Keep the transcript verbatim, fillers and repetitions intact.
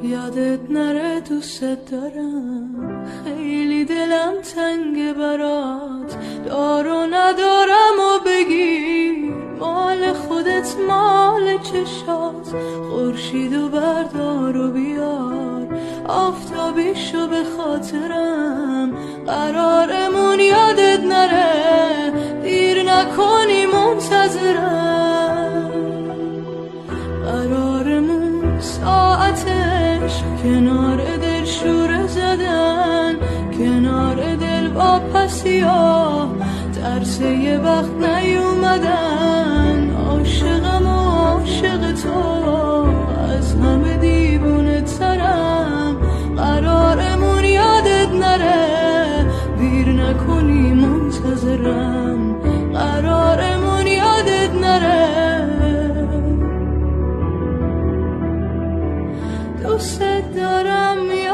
یادت نره دوست دارم، خیلی دلم تنگ برات، دار و ندارم و بگیر، مال خودت مال چشات، خورشید و بردار و بیار، آفتابیشو به خاطرم، قرارمون یادت نره، دیر نکنی منتظرم، قرارمون ساعتش کنار دل شوره زدن، کنار دل واپسی ها ترسه یه وقت نیومدن، عاشقم و عاشق تو از همه دیوونه ترم، قرارمون یادت نره، دیر نکنی منتظرم، قرارمون یادت نره، دوست دارم.